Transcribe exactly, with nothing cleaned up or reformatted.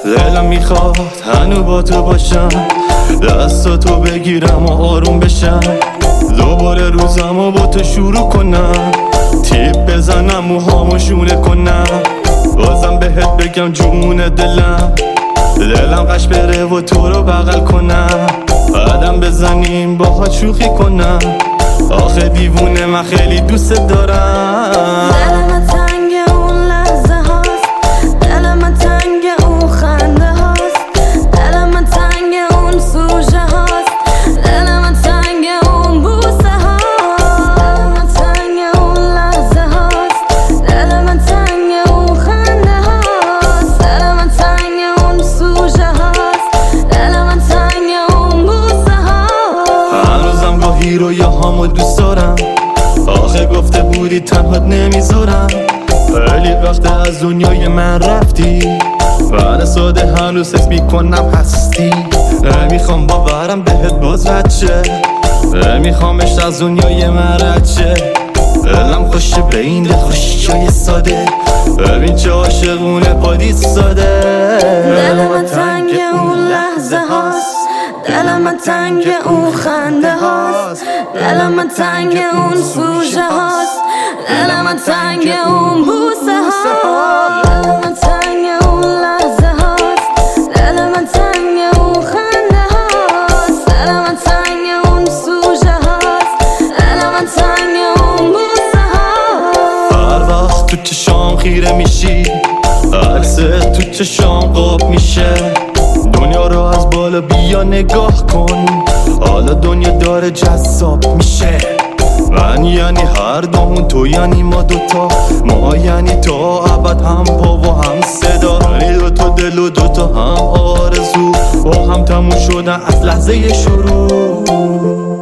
دلم میخواد هنو با تو باشم، دستاتو بگیرم و آروم بشم، دوباره روزمو با تو شروع کنم، تیپ بزنم موهامو شونه کنم، بازم بهت بگم جون دلم، دلم قش بره و تو رو بغل کنم، قدم بزنیم باهات شوخی کنم، آخه دیوونه من خیلی دوست دارم. دلم تنگ اون لحظه هاست، دلم تنگ اون خنده هاست، دلم تنگ اون سوژه هاست، دلم تنگ اون بوسه هاست، دلم تنگ اون لحظه هاست، دلم تنگ اون خنده هاست، دلم تنگ اون سوژه هاست، دلم تنگ اون بوسه هاست. هنوزم گاهی رویاهامو دوست دارم، آخه گفته بودی تنهات نمیذارم، خیلی وقت از دنیای من رفتی، بعد ساده هنوز حس میکنم هستی، نمیخوام باورم بهت باز رد شه، نمیخوامش از دنیای من رد شه، دلم خوشه به این دل خوشیای ساده، ببین چه عاشقونه پادیت ساده. دلم تنگ اون لحظه هاست، دلم تنگ اون خنده هاست، دلم تنگ اون سوژه هاست، دلم تنگ اون بوسه هاست، دلم تنگ اون لحظه هاست، دلم تنگ اون خنده هاست، دلم تنگ اون سوژه هاست، دلم تنگ اون بوسه هاست. هر وقت تو چشام خیره میشی، عکس تو چشام قاب میشه، دنیا رو از بالا بیا نگاه کن، حالا دنیا داره جذاب میشه، من یعنی هر دومون، تو یعنی ما دوتا، ما یعنی تا ابد هم پا و هم صدا، یعنی دوتا دل و دوتا هم آرزو، با هم تموم شدن از لحظه شروع.